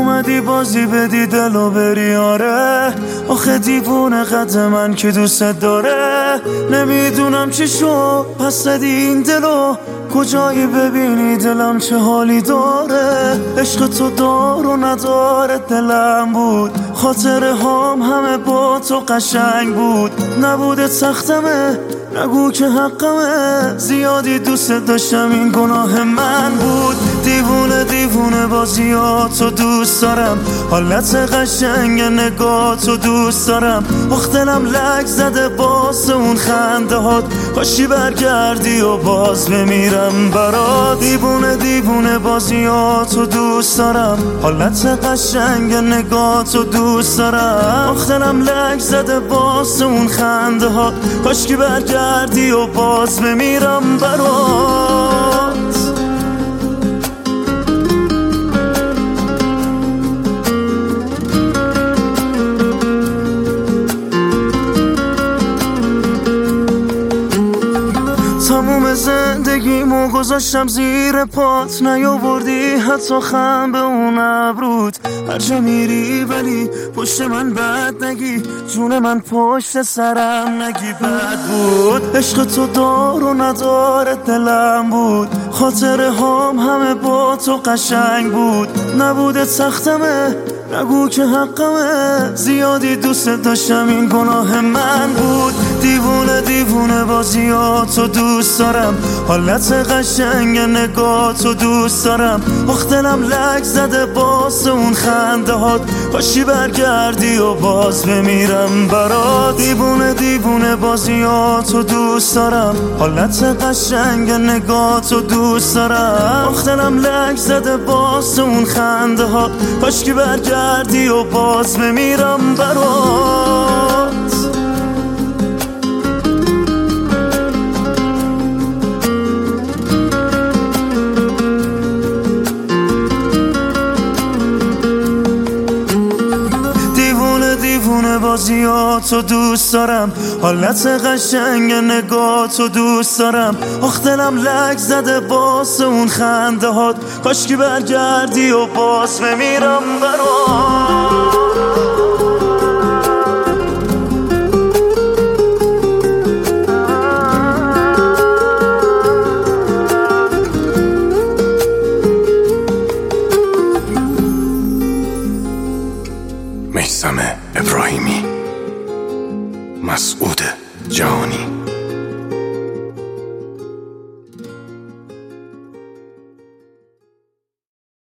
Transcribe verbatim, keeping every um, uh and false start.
اومدی بازی بدی دلو بری آره، آخه دیوونه قد من که دوست داره. نمیدونم چی شو پس زدی این دلو، کجایی ببینی دلم چه حالی داره. عشق تو دار و نداره دلم بود، خاطره هام همه با تو قشنگ بود. نبوده سختمه نگو که حقمه، زیادی دوست داشتم این گناه من بود. دیوونه دیوونه بازیاتو دوست دارم، حالت قشنگ نگاتو دوست دارم. آخ دلم لک زده باز اون خنده هات، کاشی برگردی و باز بمیرم برات. دیوونه دیوونه بازیاتو دوست دارم، حالت قشنگ نگاتو دوست دارم. آخ دلم لک زده باز اون خنده هات، کاشکی برگردی و باز بمیرم برات. تموم زندگیمو گذاشتم زیر پات، نیاوردی حتی خم به اون ابروت. هرجا میری ولی پشت من بد نگی، جون من پشت سرم نگی بد بود. عشق تو دار و نداره دلم بود، خاطره هام همه با تو قشنگ بود. نبوده سختمه نگو که حقمه، زیادی دوست داشتم این گناه من بود. دیوونه دیوونه بازیاتو دوست دارم، حالت قشنگ نگاتو دوست دارم. آخ دلم لک زده باز اون خنده هات، کاشی برگردی و باز بمیرم برات. دیوونه دیوونه بازیاتو دوست دارم، حالت قشنگ نگاتو دوست دارم. آخ دلم لک زده باز اون خنده هات، کاشکی برگردی و باز بمیرم برات. دیوونه بازیاتو دوست دارم، حالت قشنگ نگاتو دوست دارم. آخ دلم لک زده باز اون خنده هات، کاشکی برگردی و باز بمیرم برات. میثم ابراهیمی، مسعود جهانی.